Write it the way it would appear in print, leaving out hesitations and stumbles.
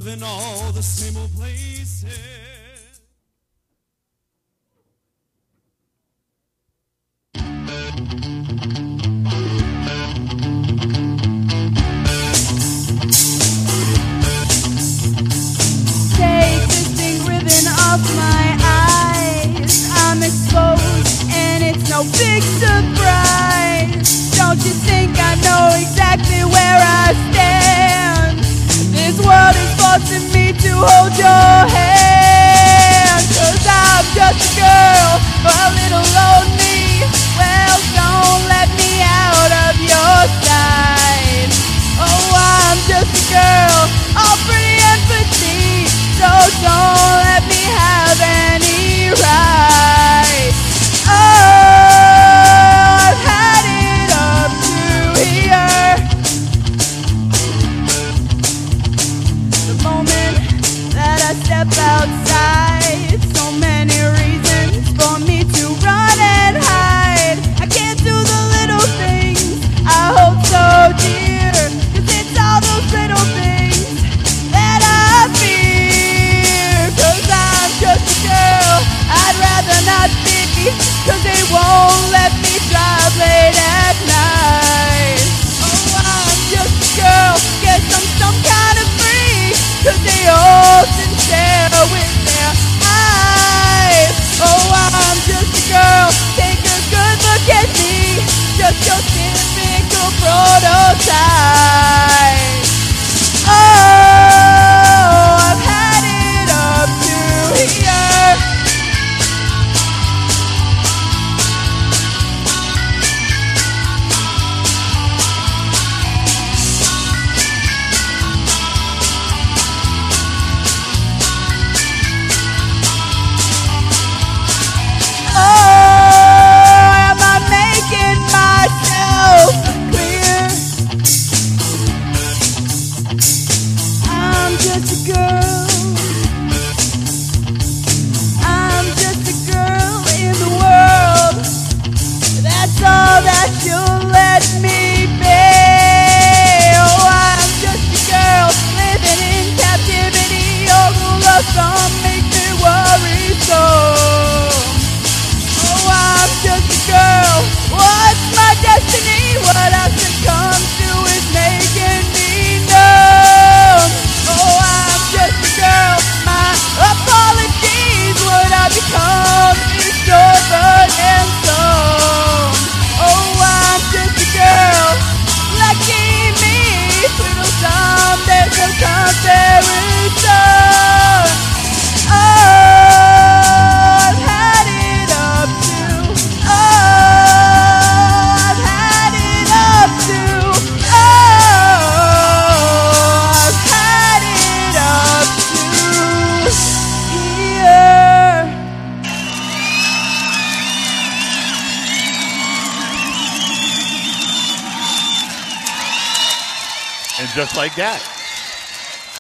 in all the same old places. Take this big ribbon off my eyes. I'm exposed and it's no big surprise. Don't you think I know exactly where I stand? This world is forcing me to hold your hand. 'Cause I'm just a girl, a little lonely. Well, don't let me out of your sight. Oh, I'm just a girl, all pretty and petite. So don't let me have any right. Oh, I've had it up to here. The moment that I step outside, so many reasons for me to run and hide. I can't do the little things I hold so dear, 'cause it's all those little things that I fear. 'Cause I'm just a girl, I'd rather not be, 'cause they won't let me drive late at night. Oh, I'm just a girl, guess I'm some kind of freak, 'cause they all sincere with their eyes. Oh, I'm just a girl, take a good look at me, just your typical prototype. Oh, I've had it up to here. Oh, am I making myself clear? I'm just a girl. I'm just a girl in the world. That's all that you'll let me be. Oh, I'm just a girl living in captivity. Your rule of thumb makes me worry so. Oh, I'm just a girl. What's my destiny? What I've succumbed to is making me numb. Oh, I'm just a girl. My apologies. What I become is stubborn and dumb. Oh, I'm just a girl. Lucky me. Little some, there's no comparison. Oh, I've had it up to. Oh, I've had it up to. Oh, I've had it up to here. And just like that,